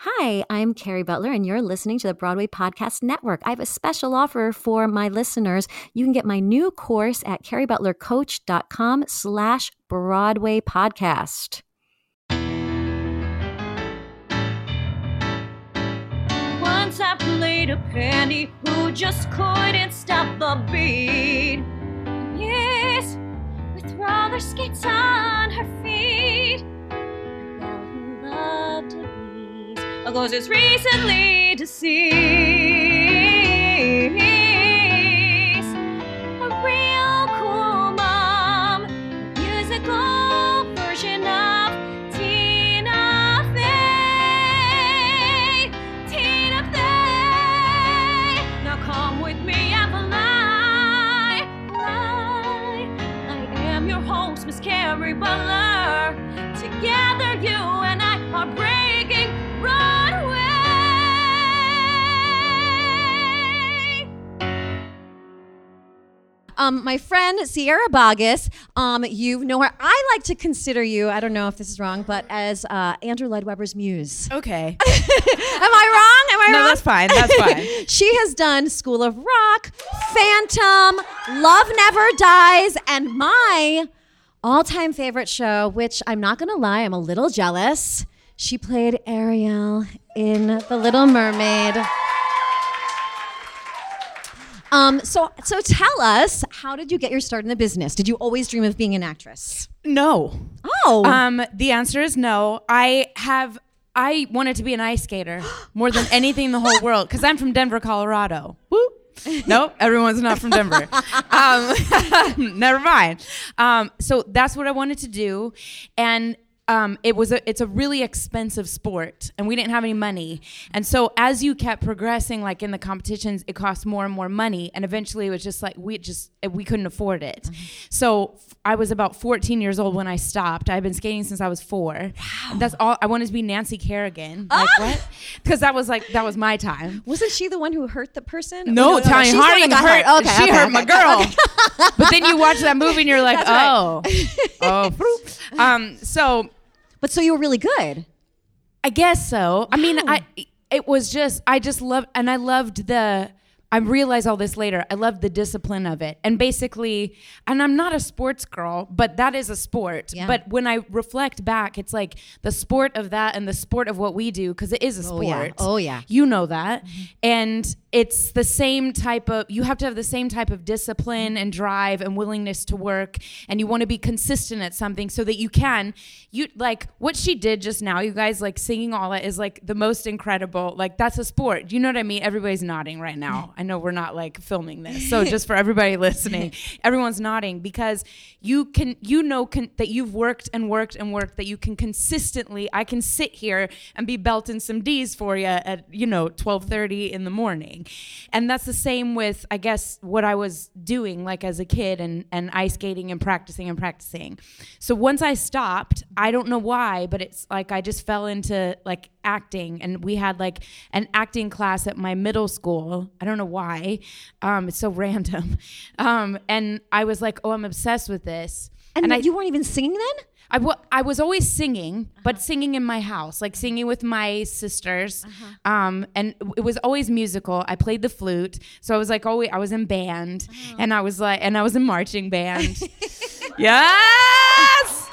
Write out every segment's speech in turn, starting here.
Hi, I'm Carrie Butler, and you're listening to the Broadway Podcast Network. I have a special offer for my listeners. You can get my new course at carriebutlercoach.com/Broadway podcast. Once I played a penny who just couldn't stop the beat. Yes, with roller skates on her feet. A girl who loved to beat. A ghost is recently deceased. A real cool mom, a musical version of Tina Fey. Tina Fey. Now come with me and fly. I am your host, Miss Carrie Butler. Together you and I are breaking Broadway. My friend Sierra Boggess, you know her. I like to consider you, I don't know if this is wrong, but as Andrew Lloyd Webber's muse. Okay. Am I wrong? No, that's fine. That's fine. She has done School of Rock, Phantom, Love Never Dies, and my all-time favorite show, which I'm not going to lie, I'm a little jealous. She played Ariel in The Little Mermaid. So tell us, how did you get your start in the business? Did you always dream of being an actress? No. Oh. The answer is no. I wanted to be an ice skater more than anything in the whole world because I'm from Denver, Colorado. Woo. Nope, everyone's not from Denver. Never mind. So that's what I wanted to do, and it's a really expensive sport, and we didn't have any money. And so as you kept progressing, like in the competitions, it cost more and more money, and eventually it was just like we couldn't afford it. Mm-hmm. So I was about 14 years old when I stopped. I've been skating since I was 4. Wow. And that's all. I wanted to be Nancy Kerrigan. Like what? Because that was my time. Wasn't she the one who hurt the person? No, Tanya Harding hurt. Okay, she hurt my girl. Okay. But then you watch that movie and you're like, So you were really good. I guess so. Wow. I mean, I realized all this later. I loved the discipline of it. And basically, and I'm not a sports girl, but that is a sport. Yeah. But when I reflect back, it's like the sport of that and the sport of what we do, because it is a sport. Oh, yeah. You know that. Mm-hmm. And it's the same type of, you have to have the same type of discipline and drive and willingness to work. And you want to be consistent at something so that you like what she did just now, you guys, like singing all that is like the most incredible, like that's a sport. You know what I mean? Everybody's nodding right now. I know we're not like filming this. So just for everybody listening, everyone's nodding because that you've worked and worked and worked, that you can consistently, I can sit here and be belting some D's for you at, 12:30 in the morning. And that's the same with, I guess, what I was doing like as a kid and ice skating and practicing. So once I stopped, I don't know why, but it's like I just fell into like acting, and we had like an acting class at my middle school. I don't know why. It's so random. And I was like, oh, I'm obsessed with this. And you weren't even singing then? I was always singing, but singing in my house, like singing with my sisters. And it was always musical. I played the flute. So I was like, I was in band, and I was in marching band. Yes!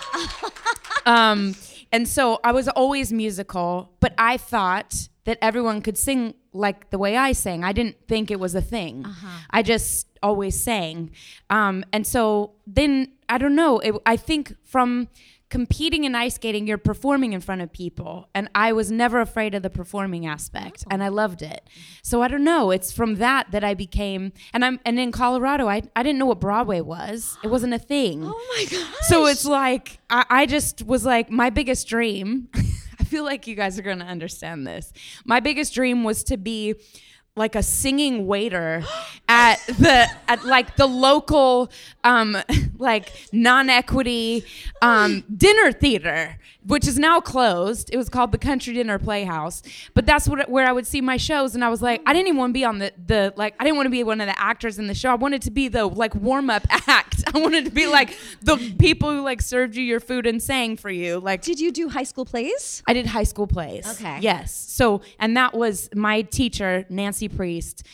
And so I was always musical, but I thought that everyone could sing like the way I sang. I didn't think it was a thing. I just always sang. And so then, I don't know, I think from competing in ice skating, you're performing in front of people. And I was never afraid of the performing aspect, and I loved it. So I don't know, it's from that I became, and in Colorado, I didn't know what Broadway was. It wasn't a thing. Oh my gosh. So it's like, I just was like, my biggest dream, I feel like you guys are going to understand this. My biggest dream was to be like a singing waiter at the local like non-equity dinner theater. which is now closed. It was called the Country Dinner Playhouse, but that's where I would see my shows. And I was like, I didn't even want to be on the like, I didn't want to be one of the actors in the show. I wanted to be the like warm up act. I wanted to be like the people who like served you your food and sang for you. Like, Did you do high school plays? I did high school plays. Okay. Yes. So, and that was my teacher, Nancy Priest.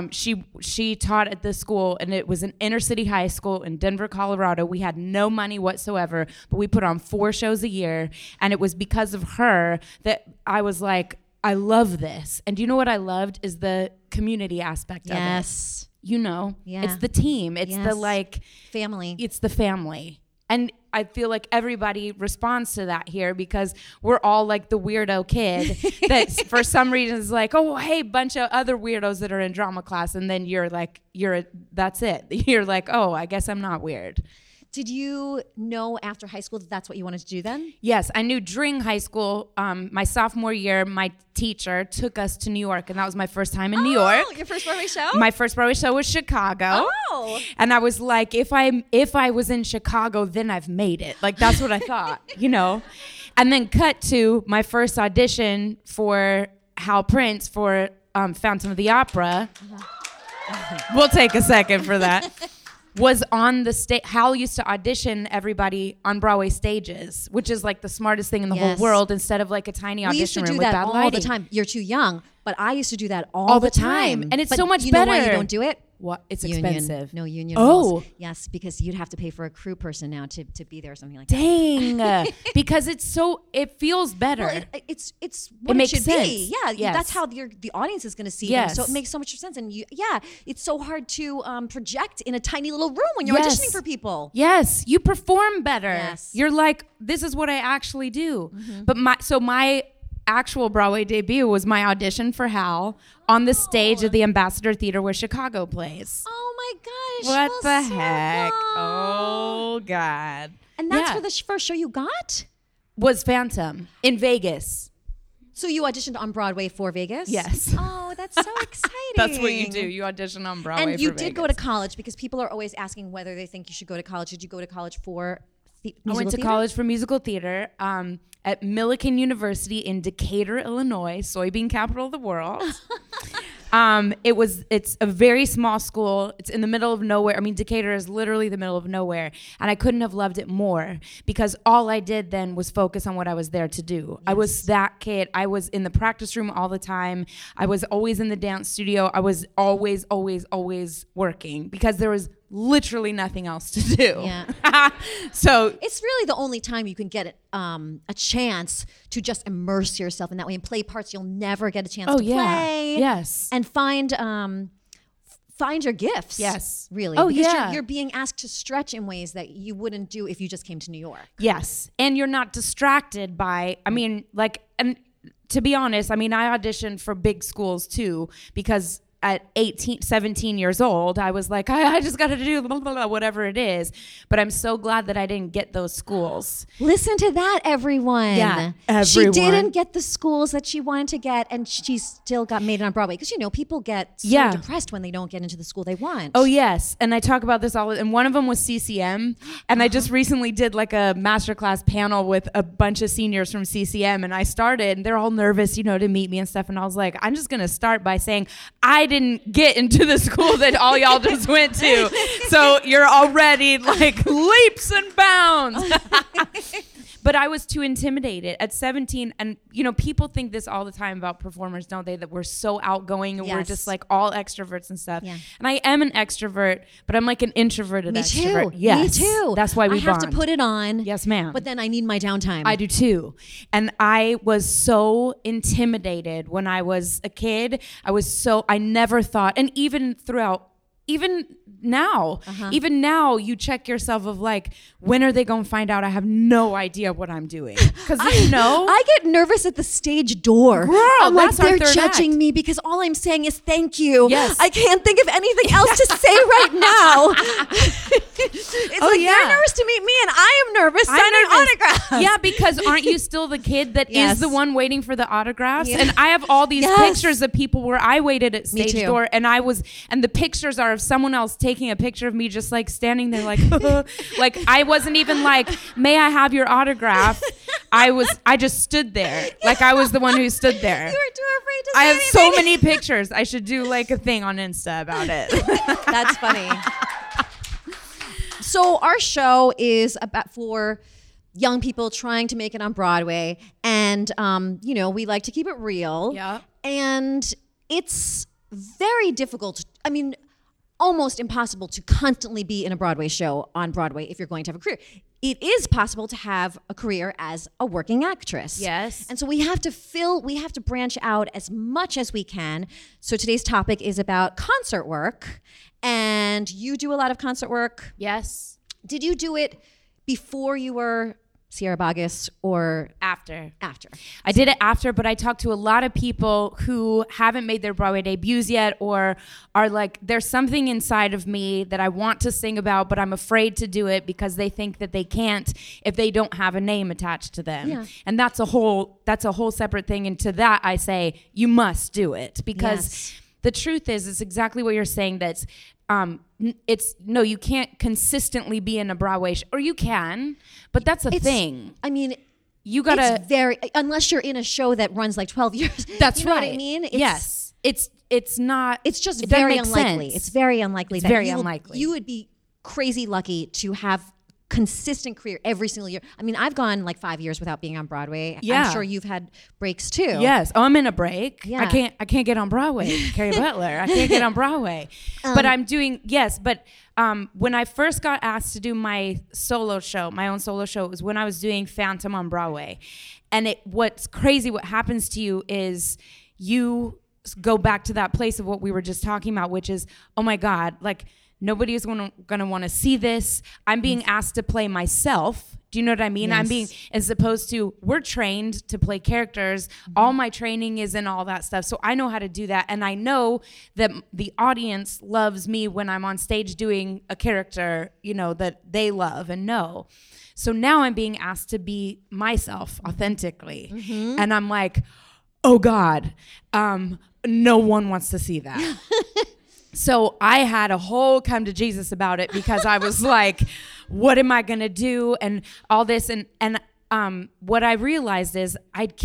She taught at this school, and it was an inner city high school in Denver, Colorado. We had no money whatsoever, but we put on 4 shows a year. And it was because of her that I was like, I love this. And do you know what I loved is the community aspect of it. Yes. You know, Yeah. it's the team. It's the Yes. like, Family. it's the family. And I feel like everybody responds to that here because we're all like the weirdo kid that for some reason is like, oh, hey, bunch of other weirdos that are in drama class. And then you're like, that's it. You're like, oh, I guess I'm not weird. Did you know after high school that that's what you wanted to do then? Yes, I knew during high school, my sophomore year, my teacher took us to New York, and that was my first time in New York. Your first Broadway show? My first Broadway show was Chicago. Oh. And I was like, if I was in Chicago, then I've made it. Like, that's what I thought, you know? And then cut to my first audition for Hal Prince for Phantom of the Opera. We'll take a second for that. Was on the stage. Hal used to audition everybody on Broadway stages, which is like the smartest thing in the Yes. whole world instead of like a tiny We used to audition do room with that bad all lighting. the time. You're too young, but I used to do that all the time. And it's But so much you know why better. you don't do it? What? It's Union. expensive. No union Oh. rules. Yes, because you'd have to pay for a crew person now to be there or something like Dang. Because it feels better. that. Well, it's what it makes should sense. be. Yeah, Yes. that's how the audience is going to see Yes. them. So it makes so much sense. And it's so hard to project in a tiny little room when you're Yes. auditioning for people. Yes, you perform better. Yes. You're like, this is what I actually do. But my actual Broadway debut was my audition for Hal on the stage of the Ambassador Theater where Chicago plays. Oh my gosh! What full the circle. heck? Oh God. And that's Yeah. for the first show you got? Was Phantom in Vegas. So you auditioned on Broadway for Vegas? Yes. Oh, that's so exciting. That's what you do. You audition on Broadway And you for did go to college because people are always asking whether they think you should go to college. Did you go to college for musical I went to theater? college for musical theater at Millikan University in Decatur, Illinois, soybean capital of the world. It's a very small school. It's in the middle of nowhere. I mean, Decatur is literally the middle of nowhere. And I couldn't have loved it more because all I did then was focus on what I was there to do. Yes. I was that kid. I was in the practice room all the time. I was always in the dance studio. I was always, always, always working because there was literally nothing else to do. Yeah. So It's really the only time you can get a chance to just immerse yourself in that way and play parts you'll never get a chance to play. Yes. And find your gifts. Yes. Really. Oh, because yeah. you're being asked to stretch in ways that you wouldn't do if you just came to New York. Yes. And you're not distracted by, I mean, like, and to be honest, I mean, I auditioned for big schools too, because at 17 years old, I was like, I just got to do blah, blah, blah, whatever it is. But I'm so glad that I didn't get those schools. Listen to that, everyone. Yeah, She everyone. didn't get the schools that she wanted to get, and she still got made it on Broadway. Because, people get so Yeah. depressed when they don't get into the school they want. Oh, yes. And I talk about this all, and one of them was CCM. And I just recently did like a masterclass panel with a bunch of seniors from CCM. And I started, and they're all nervous, to meet me and stuff. And I was like, I'm just going to start by saying, I didn't get into the school that all y'all just went to. So you're already like leaps and bounds. But I was too intimidated at 17. And, people think this all the time about performers, don't they? That we're so outgoing and we're Yes. just like all extroverts and stuff. Yeah. And I am an extrovert, but I'm like an introverted Me extrovert. too. Yes. Me too. That's why we I have bond. to put it on. Yes, ma'am. But then I need my downtime. I do too. And I was so intimidated when I was a kid. I never thought, and even now, you check yourself of like, when are they going to find out I have no idea what I'm doing? Because I get nervous at the stage door. Girl, I'm like, that's our they're third judging act. me because all I'm saying is thank you. Yes. I can't think of anything else to say right now. It's like yeah. they're nervous to meet me and I am nervous signing nervous. autographs. Yeah, because aren't you still the kid that Yes. is the one waiting for the autographs? Yeah. And I have all these Yes. pictures of people where I waited at Me stage too. door and the pictures are of someone else taking a picture of me just like standing there like, like I wasn't even like, may I have your autograph? I just stood there. Like I was the one who stood there. You were too afraid to I say have anything. so many pictures. I should do like a thing on Insta about it. That's funny. So our show is about for young people trying to make it on Broadway, and you know, we like to keep it real. Yeah. And it's very difficult. I mean, almost impossible to constantly be in a Broadway show on Broadway if you're going to have a career. It is possible to have a career as a working actress. Yes. And so we have to branch out as much as we can. So today's topic is about concert work. And you do a lot of concert work. Yes. Did you do it before you were Sierra Boggess or After. after? I did it after, but I talked to a lot of people who haven't made their Broadway debuts yet, or are like, there's something inside of me that I want to sing about, but I'm afraid to do it because they think that they can't if they don't have a name attached to them. Yeah. And that's a whole separate thing. And to that I say, you must do it, because Yes. the truth is, it's exactly what you're saying. That's no, you can't consistently be in a Broadway show, or you can, but that's a thing. I mean, You gotta. it's very, unless you're in a show that runs like 12 years. That's you know right. what I mean? Yes, it's not. It's just it doesn't very make unlikely. sense. It's very unlikely. That very you will- unlikely. You would be crazy lucky to have consistent career every single year. I mean, I've gone like 5 years without being on Broadway. Yeah. I'm sure you've had breaks too. Yes. Oh, I'm in a break. Yeah. I can't get on Broadway. Carrie Butler. I can't get on Broadway. But I'm doing, yes. But when I first got asked to do my solo show, my own solo show, it was when I was doing Phantom on Broadway. And what's crazy, what happens to you is you go back to that place of what we were just talking about, which is, oh my God, like nobody is going to want to see this. I'm being asked to play myself. Do you know what I mean? Yes. I'm being, as opposed to, we're trained to play characters. All my training is in all that stuff. So I know how to do that. And I know that the audience loves me when I'm on stage doing a character, you know, that they love and know. So now I'm being asked to be myself authentically. And I'm like, oh God, no one wants to see that. So I had a whole come to Jesus about it, because I was like, what am I going to do? And all this. And what I realized is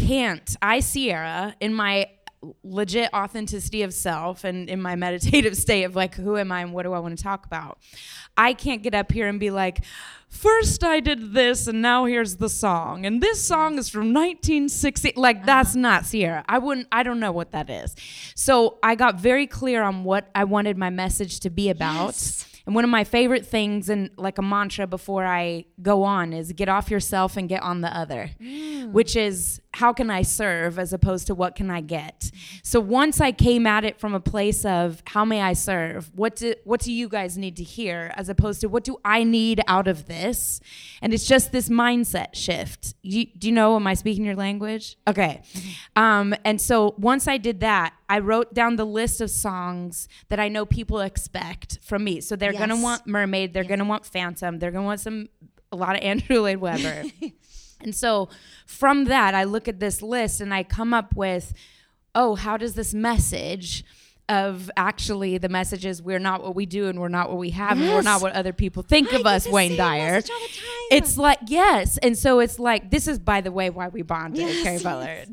I, Sierra, in my legit authenticity of self and in my meditative state of like, who am I and what do I want to talk about? I can't get up here and be like, first I did this and now here's the song. And this song is from 1960. Like, that's not Sierra. I don't know what that is. So I got very clear on what I wanted my message to be about. Yes. And one of my favorite things, and like a mantra before I go on, is get off yourself and get on the other, which is, how can I serve as opposed to what can I get? So once I came at it from a place of, how may I serve? What do you guys need to hear, as opposed to, what do I need out of this? And it's just this mindset shift. Do you know, am I speaking your language? Okay. And so once I did that, I wrote down the list of songs that I know people expect from me. So they're going to want Mermaid. They're going to want Phantom. They're going to want a lot of Andrew Lloyd Webber. And so from that, I look at this list and I come up with, oh, how does this message of, actually the message is, we're not what we do and we're not what we have and we're not what other people think of us, Wayne Dyer. It's like, yes. And so it's like, this is, by the way, why we bonded, Carrie Butler.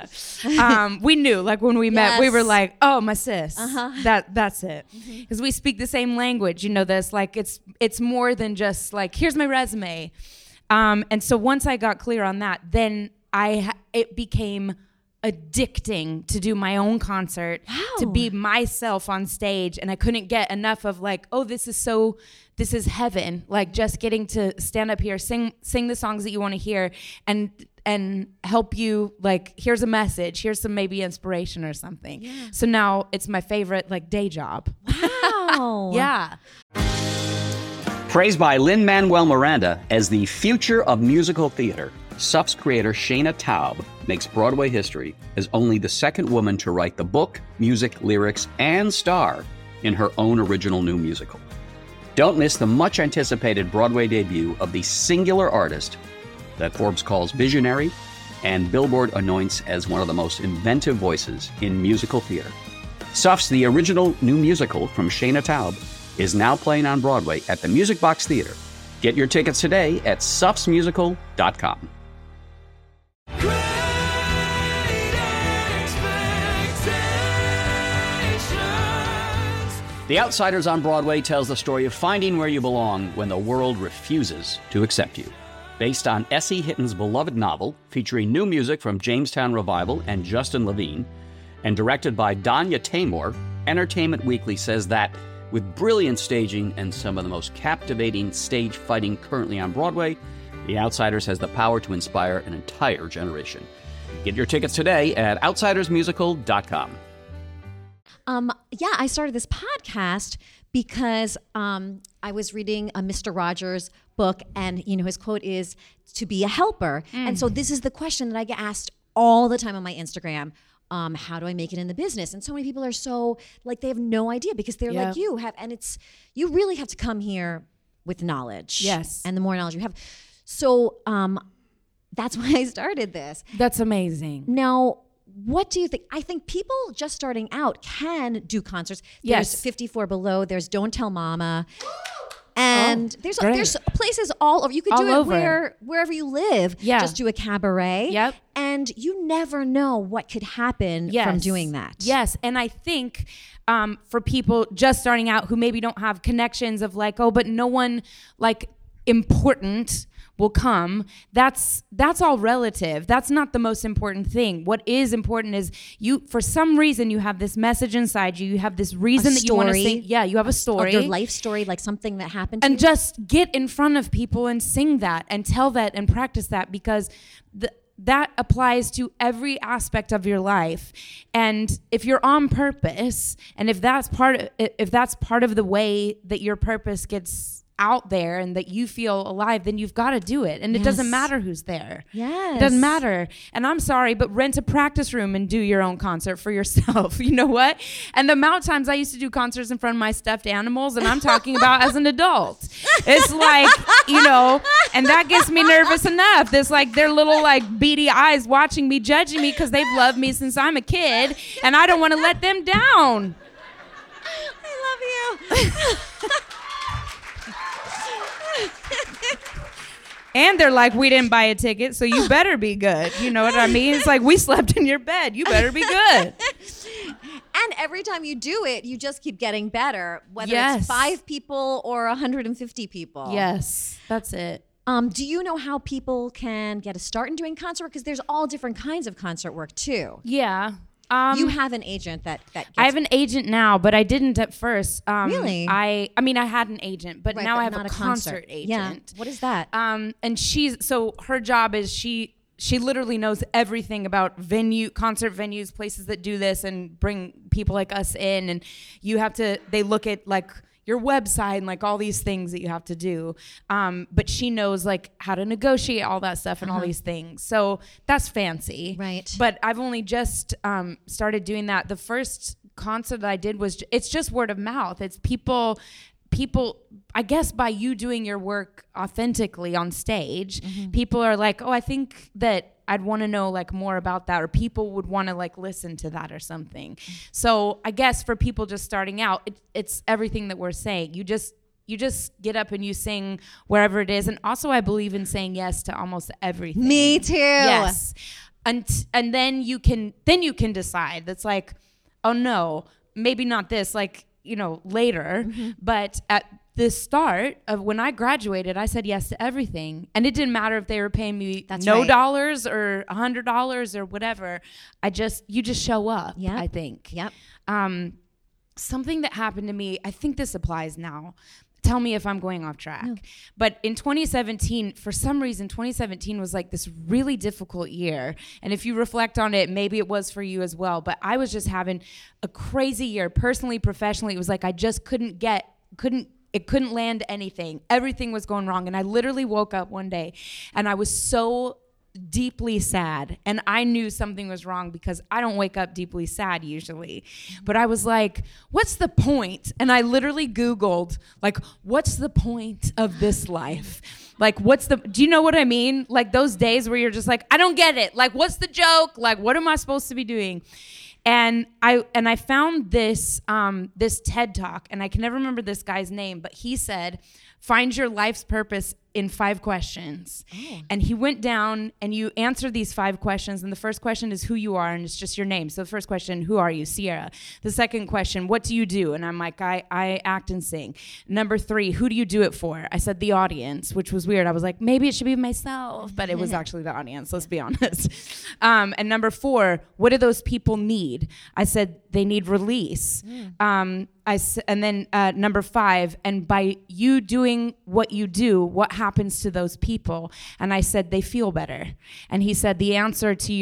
Duh. We knew, like when we met, we were like, oh, my sis. That's it. Because we speak the same language, you know, this, like, it's more than just like, here's my resume. And so once I got clear on that, then it became addicting to do my own concert, to be myself on stage. And I couldn't get enough of like, oh, this is heaven. Like, just getting to stand up here, sing the songs that you want to hear, and help you, like, here's a message, here's some maybe inspiration or something. Yeah. So now it's my favorite, like, day job. Wow. Yeah. Praised by Lin-Manuel Miranda as the future of musical theater, SUP's creator Shana Taub makes Broadway history as only the second woman to write the book, music, lyrics, and star in her own original new musical. Don't miss the much-anticipated Broadway debut of the singular artist that Forbes calls visionary and Billboard anoints as one of the most inventive voices in musical theater. Suffs, the original new musical from Shayna Taub, is now playing on Broadway at the Music Box Theater. Get your tickets today at suffsmusical.com. The Outsiders on Broadway tells the story of finding where you belong when the world refuses to accept you. Based on S.E. Hitton's beloved novel, featuring new music from Jamestown Revival and Justin Levine, and directed by Danya Taymor, Entertainment Weekly says that with brilliant staging and some of the most captivating stage fighting currently on Broadway, The Outsiders has the power to inspire an entire generation. Get your tickets today at outsidersmusical.com. I started this podcast because I was reading a Mr. Rogers book, and his quote is to be a helper. And so this is the question that I get asked all the time on my Instagram. How do I make it in the business? And so many people are so they have no idea because they're like you have, and you really have to come here with knowledge. Yes. And the more knowledge you have. So that's why I started this. That's amazing. Now, what do you think? I think people just starting out can do concerts. Yes. There's 54 Below. There's Don't Tell Mama. And there's places all over. You could do all it wherever you live. Yeah. Just do a cabaret. Yep. And you never know what could happen from doing that. Yes. And I think for people just starting out who maybe don't have connections of but no one important will come, that's all relative. That's not the most important thing. What is important is for some reason you have this message inside you. You have this reason that you want to sing. Yeah, you have a story. Your life story, something that happened to and you. just get in front of people and sing that and tell that and practice that, because that applies to every aspect of your life. And if you're on purpose, and if that's part of the way that your purpose gets out there and that you feel alive, then you've got to do it. And it doesn't matter who's there. Yes. It doesn't matter. And I'm sorry, but rent a practice room and do your own concert for yourself. You know what? And the amount of times I used to do concerts in front of my stuffed animals, and I'm talking about as an adult. It's and that gets me nervous enough. There's their little beady eyes watching me, judging me because they've loved me since I'm a kid, and I don't want to let them down. I love you. And they're like, we didn't buy a ticket, so you better be good. You know what I mean? It's we slept in your bed. You better be good. And every time you do it, you just keep getting better, whether it's 5 people or 150 people. Yes, that's it. Do you know how people can get a start in doing concert work? Because there's all different kinds of concert work, too. Yeah. You have an agent that gets... I have an agent now, but I didn't at first. Really? I had an agent, but now I have a concert agent. Yeah. What is that? And her job is she literally knows everything about concert venues, places that do this and bring people like us in. And they look at your website and all these things that you have to do. But she knows how to negotiate all that stuff and all these things. So that's fancy. Right. But I've only just started doing that. The first concert that I did it's just word of mouth. It's people, I guess by you doing your work authentically on stage, people are oh, I think that I'd want to know more about that, or people would want to listen to that or something. So I guess for people just starting out, it's everything that we're saying. You just get up and you sing wherever it is. And also I believe in saying yes to almost everything. Me too. Yes. And then you can decide. That's oh no, maybe not this, later. But at the start of when I graduated, I said yes to everything. And it didn't matter if they were paying me dollars or $100 or whatever. You just show up, I think. Yep. Something that happened to me, I think this applies now. Tell me if I'm going off track. No. But in 2017, for some reason, 2017 was this really difficult year. And if you reflect on it, maybe it was for you as well. But I was just having a crazy year, personally, professionally. It was I just couldn't land anything. Everything was going wrong. And I literally woke up one day and I was so deeply sad, and I knew something was wrong because I don't wake up deeply sad usually. But I was what's the point? And I literally Googled what's the point of this life? Do you know what I mean? Those days where you're just I don't get it. What's the joke? What am I supposed to be doing? And I found this this TED Talk, and I can never remember this guy's name, but he said, find your life's purpose in 5 questions. And he went down and you answer these 5 questions. And the first question is who you are, and it's just your name. So the first question, who are you? Sierra. The second question, what do you do? And I'm like, I act and sing. Number 3, who do you do it for? I said the audience, which was weird. I was like, maybe it should be myself, but it was actually the audience, let's be honest. And number 4, what do those people need? I said they need release. And then number 5, and by you doing what you do, what happens to those people? And I said they feel better. And he said the answer to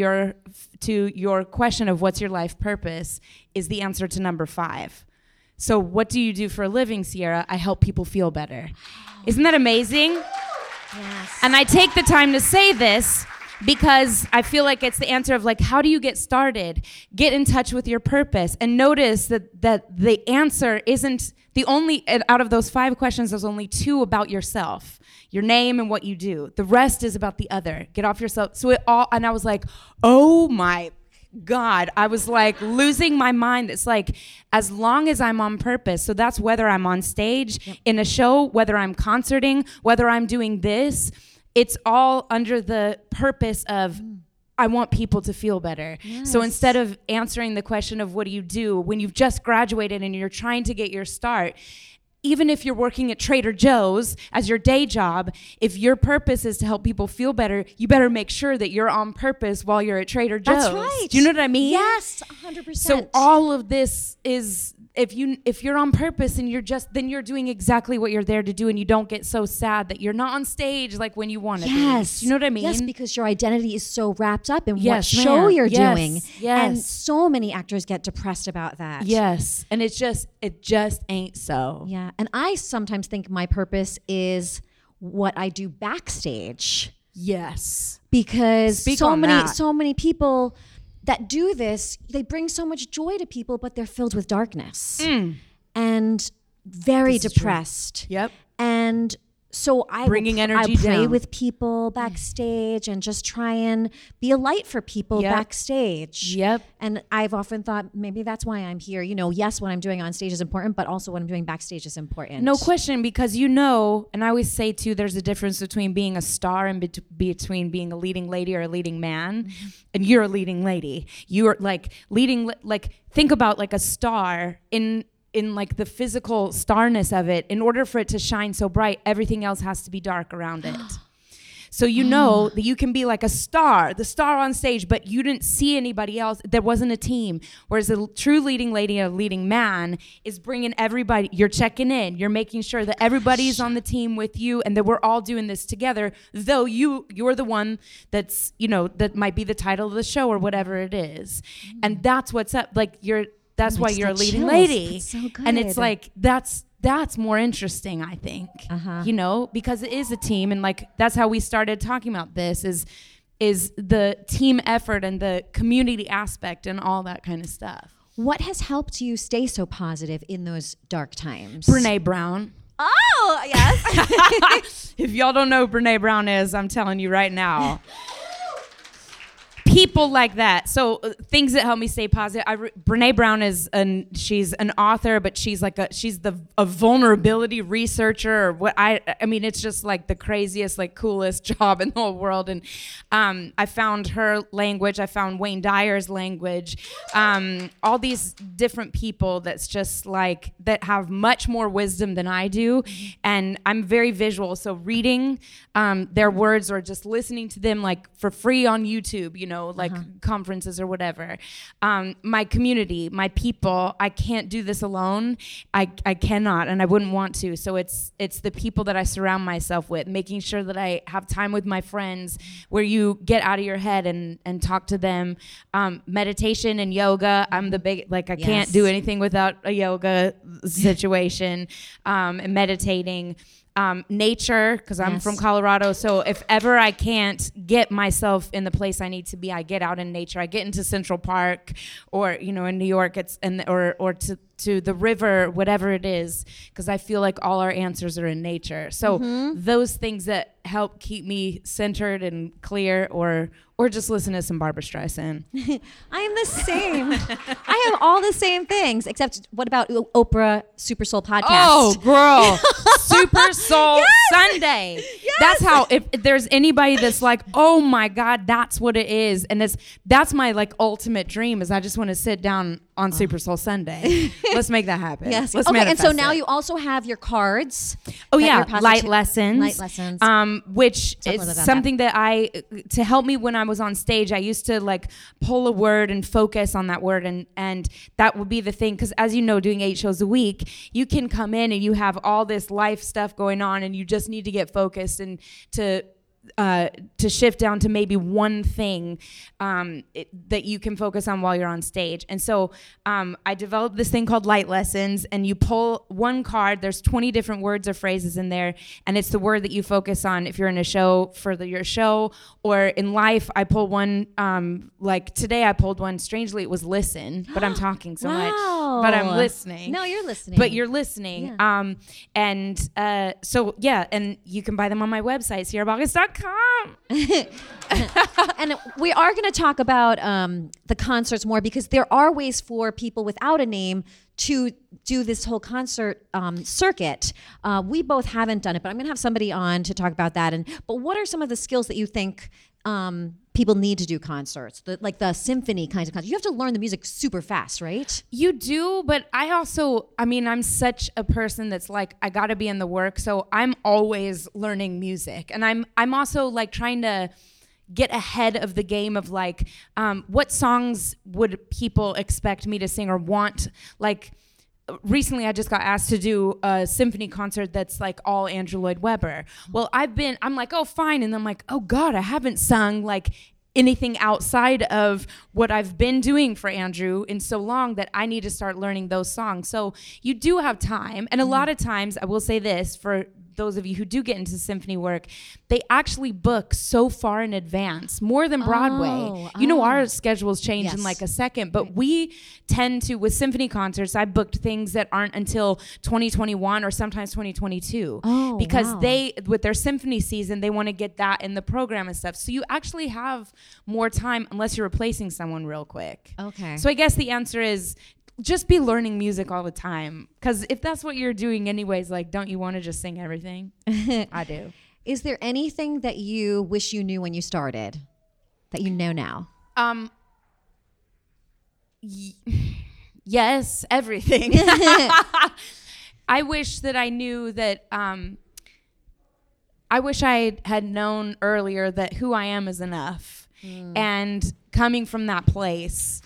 your question of what's your life purpose is the answer to number 5. So what do you do for a living, Sierra? I help people feel better. Isn't that amazing? Yes. And I take the time to say this because I feel like it's the answer of like, how do you get started? Get in touch with your purpose and notice that the answer isn't the only, out of those 5 questions, there's only 2 about yourself, your name and what you do. The rest is about the other. Get off yourself. And I was like, oh my God, I was like losing my mind. It's like, as long as I'm on purpose, so that's whether I'm on stage, in a show, whether I'm concerting, whether I'm doing this, it's all under the purpose of I want people to feel better. Yes. So instead of answering the question of what do you do when you've just graduated and you're trying to get your start, even if you're working at Trader Joe's as your day job, if your purpose is to help people feel better, you better make sure that you're on purpose while you're at Trader Joe's. That's right. Do you know what I mean? Yes, 100%. So all of this is, if you're on purpose and then you're doing exactly what you're there to do, and you don't get so sad that you're not on stage like when you want to be. Yes. Do you know what I mean? Yes, because your identity is so wrapped up in what Yes, show ma'am. you're Yes, doing. yes. And so many actors get depressed about that. Yes. And it just ain't so. Yeah. And I sometimes think my purpose is what I do backstage. Yes. Because Speak so on many that. so many people that do this, they bring so much joy to people, but they're filled with darkness and very This is true. depressed. Yep. And so I Energy pray down. with people backstage and just try and be a light for people Yep. backstage. Yep. And I've often thought maybe that's why I'm here. You know, yes, what I'm doing on stage is important, but also what I'm doing backstage is important. No question, because and I always say too, there's a difference between being a star and between being a leading lady or a leading man. Mm-hmm. And you're a leading lady. You're like think about like a star in like the physical starness of it. In order for it to shine so bright, everything else has to be dark around it. So you know that you can be like the star on stage, but you didn't see anybody else. There wasn't a team. Whereas a true leading lady, a leading man, is bringing everybody. You're checking in. You're making sure that everybody's on the team with you, and that we're all doing this together. Though you're the one that's that might be the title of the show or whatever it is, and that's what's up. Like That's why you're a leading lady. That's so good. And it's like that's more interesting, I think. Because it is a team, and like that's how we started talking about this is the team effort and the community aspect and all that kind of stuff. What has helped you stay so positive in those dark times? Brene Brown. Oh, yes. If y'all don't know who Brene Brown is, I'm telling you right now. People like that. So things that help me stay positive. Brene Brown she's an author, but she's a vulnerability researcher. Or what I mean, it's just like the craziest, like coolest job in the whole world. And I found her language. I found Wayne Dyer's language. All these different people that's just like that have much more wisdom than I do. And I'm very visual, so reading their words or just listening to them like for free on YouTube, conferences or whatever. My community, my people, I can't do this alone. I cannot, and I wouldn't want to. So it's the people that I surround myself with, making sure that I have time with my friends where you get out of your head and talk to them. Meditation and yoga. I'm the big, I can't do anything without a yoga situation, and meditating. Nature, because I'm from Colorado. So if ever I can't get myself in the place I need to be, I get out in nature. I get into Central Park, or in New York, or the river, whatever it is, because I feel like all our answers are in nature. So those things that help keep me centered and clear, or just listen to some Barbra Streisand. I am the same. I have all the same things, except what about Oprah Super Soul Podcast? Oh, girl. Super Soul Sunday. Yes. That's how, if there's anybody that's like, oh my God, that's what it is. And that's my like ultimate dream, is I just want to sit down on Super Soul Sunday. Let's make that happen. Yes. Let's okay, and so manifest now it. you also have your cards. Oh that yeah, you're passing light to- lessons. Light lessons. Which Tell us is about something that to help me when I was on stage, I used to like pull a word and focus on that word, and that would be the thing, because as you know, doing 8 shows a week, you can come in and you have all this life stuff going on, and you just need to get focused and to shift down to maybe one thing that you can focus on while you're on stage. And so I developed this thing called Light Lessons, and you pull one card. There's 20 different words or phrases in there, and it's the word that you focus on if you're in a show for your show, or in life. I pull one, like today I pulled one. Strangely, it was listen, but I'm talking so much, but I'm listening. No, you're listening. But you're listening. Yeah. So yeah, and you can buy them on my website, sierraboggess.com. And we are going to talk about the concerts more, because there are ways for people without a name to do this whole concert circuit. We both haven't done it, but I'm going to have somebody on to talk about that. But what are some of the skills that you think people need to do concerts, like the symphony kinds of concerts? You have to learn the music super fast, right? You do, but I'm such a person that's like, I gotta be in the work, so I'm always learning music. And I'm also like trying to get ahead of the game of like, what songs would people expect me to sing or want? Like, recently I just got asked to do a symphony concert that's like all Andrew Lloyd Webber. Well, I'm like, oh, fine. And I'm like, oh God, I haven't sung like anything outside of what I've been doing for Andrew in so long that I need to start learning those songs. So you do have time. And a lot of times, I will say this, for those of you who do get into symphony work, they actually book so far in advance, more than Broadway. You know, our schedules change in like a second, but we tend to, with symphony concerts, I booked things that aren't until 2021 or sometimes 2022, because they, with their symphony season, they want to get that in the program and stuff. So you actually have more time, unless you're replacing someone real quick. Okay. So I guess the answer is, just be learning music all the time, because if that's what you're doing anyways, like, don't you want to just sing everything? I do. Is there anything that you wish you knew when you started that you know now? Yes, everything. I wish that I knew that, I wish I had known earlier that who I am is enough. And coming from that place,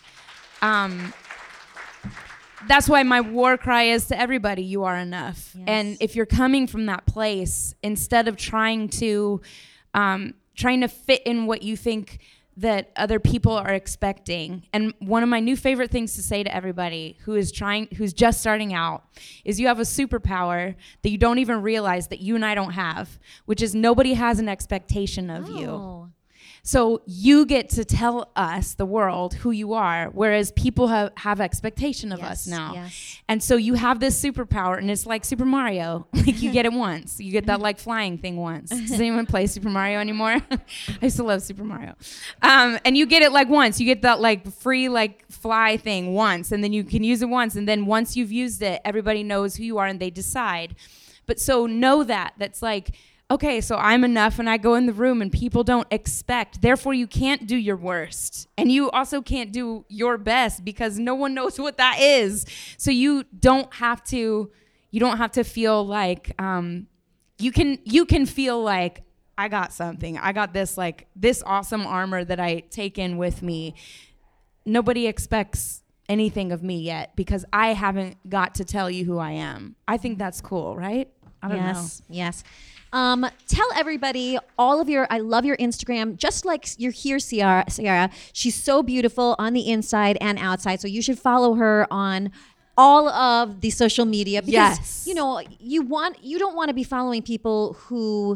that's why my war cry is to everybody, you are enough. Yes. And if you're coming from that place, instead of trying to fit in what you think that other people are expecting. And one of my new favorite things to say to everybody who's just starting out, is you have a superpower that you don't even realize that you and I don't have, which is nobody has an expectation of you. So you get to tell us, the world, who you are, whereas people have expectation of us now. Yes. And so you have this superpower, and it's like Super Mario. Like, you get it once. You get that like flying thing once. Does anyone play Super Mario anymore? I used to love Super Mario. And you get it like once. You get that like free like fly thing once, and then you can use it once. And then once you've used it, everybody knows who you are and they decide. But so know that's like, okay, so I'm enough, and I go in the room and people don't expect. Therefore, you can't do your worst. And you also can't do your best, because no one knows what that is. So you don't have to feel like, you can feel like, I got something. I got this awesome armor that I take in with me. Nobody expects anything of me yet, because I haven't got to tell you who I am. I think that's cool, right? I don't know. Yes. Tell everybody I love your Instagram, just like you're here, Sierra. She's so beautiful on the inside and outside. So you should follow her on all of the social media, because you know, you don't want to be following people who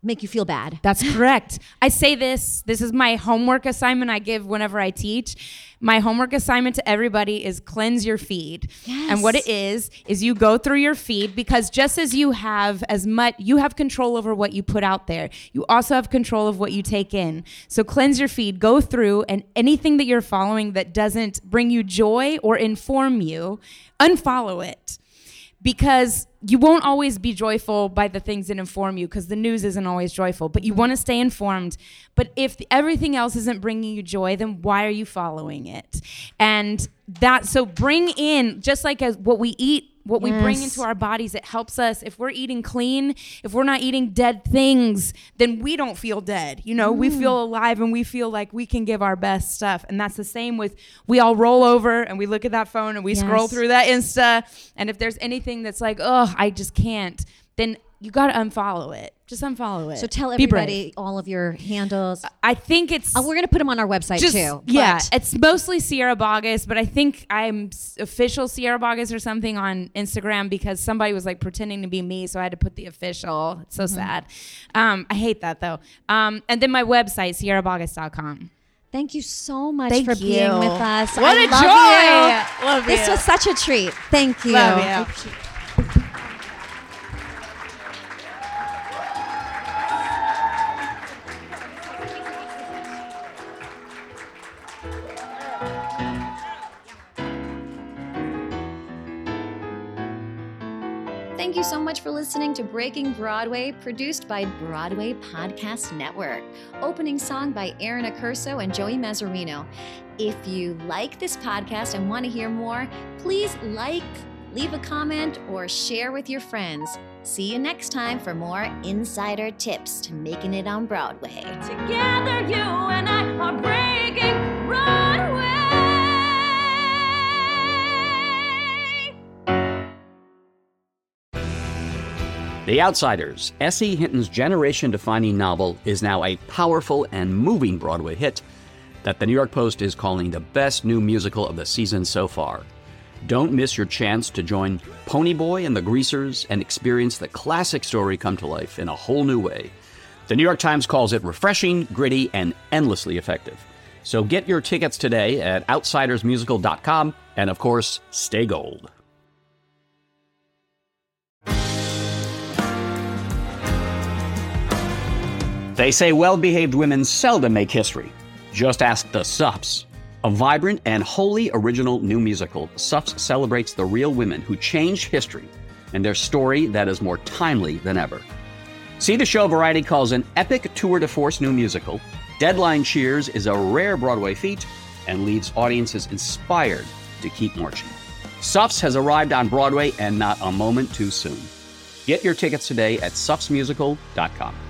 make you feel bad. That's correct. I say this is my homework assignment I give whenever I teach. My homework assignment to everybody is cleanse your feed. Yes. And what it is you go through your feed, because just as you have control over what you put out there, you also have control of what you take in. So cleanse your feed, go through, and anything that you're following that doesn't bring you joy or inform you, unfollow it. Because you won't always be joyful by the things that inform you, because the news isn't always joyful, but you want to stay informed. But if everything else isn't bringing you joy, then why are you following it? And so bring in, just like as what we eat, what we bring into our bodies, it helps us. If we're eating clean, if we're not eating dead things, then we don't feel dead. We feel alive and we feel like we can give our best stuff. And that's the same with, we all roll over and we look at that phone and we scroll through that Insta. And if there's anything that's like, oh, I just can't, then you got to unfollow it. Just unfollow it. So tell everybody all of your handles. I think it's... we're going to put them on our website too. Yeah, it's mostly Sierra Boggess, but I think I'm official Sierra Boggess or something on Instagram, because somebody was like pretending to be me, so I had to put the official. It's so sad. I hate that though. And then my website, sierraboggess.com. Thank you so much for being with us. What a joy. Love you. This was such a treat. Thank you. Love you. Thank you so much for listening to Breaking Broadway, produced by Broadway Podcast Network. Opening song by Aaron Accurso and Joey Mazzarino. If you like this podcast and want to hear more, please leave a comment, or share with your friends. See you next time for more insider tips to making it on Broadway. Together you and I are breaking Broadway. The Outsiders, S.E. Hinton's generation-defining novel, is now a powerful and moving Broadway hit that the New York Post is calling the best new musical of the season so far. Don't miss your chance to join Ponyboy and the Greasers and experience the classic story come to life in a whole new way. The New York Times calls it refreshing, gritty, and endlessly effective. So get your tickets today at outsidersmusical.com, and of course, stay gold. They say well-behaved women seldom make history. Just ask the Suffs. A vibrant and wholly original new musical, Suffs celebrates the real women who changed history and their story that is more timely than ever. See the show Variety calls an epic tour de force new musical. Deadline cheers is a rare Broadway feat and leaves audiences inspired to keep marching. Suffs has arrived on Broadway, and not a moment too soon. Get your tickets today at suffsmusical.com.